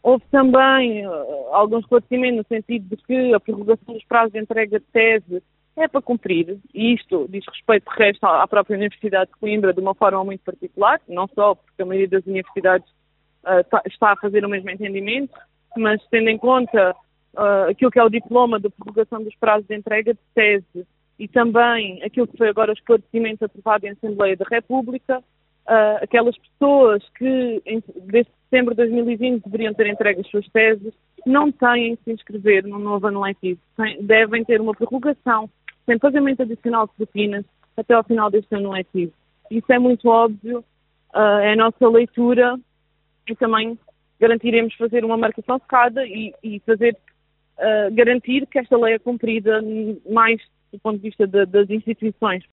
Houve também algum esclarecimento no sentido de que a prorrogação dos prazos de entrega de tese é para cumprir, e isto diz respeito, de resto, à própria Universidade de Coimbra de uma forma muito particular, não só porque a maioria das universidades está a fazer o mesmo entendimento, mas tendo em conta aquilo que é o diploma de prorrogação dos prazos de entrega de tese e também aquilo que foi agora o esclarecimento aprovado em Assembleia da República, aquelas pessoas que desde setembro de 2020 deveriam ter entregue as suas teses não têm que se inscrever no novo ano letivo. Devem ter uma prorrogação sem pagamento adicional de propinas até ao final deste ano letivo. Isso é muito óbvio, é a nossa leitura e também garantiremos fazer uma marcação secada e garantir que esta lei é cumprida mais do ponto de vista das instituições.